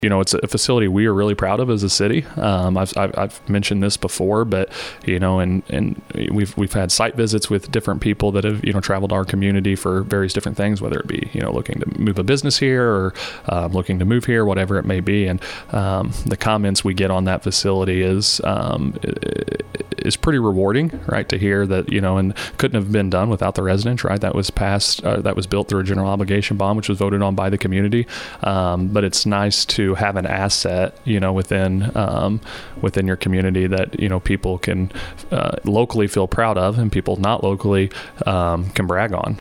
it's a facility we are really proud of as a city. I've mentioned this before, but and we've had site visits with different people that have traveled our community for various different things, whether it be looking to move a business here or looking to move here, whatever it may be. And the comments we get on that facility is pretty rewarding, right? To hear that and couldn't have been done without the residents, right? That was built through a general obligation bond, which was voted on by the community. But it's nice to have an asset, within your community that people can locally feel proud of, and people not locally can brag on.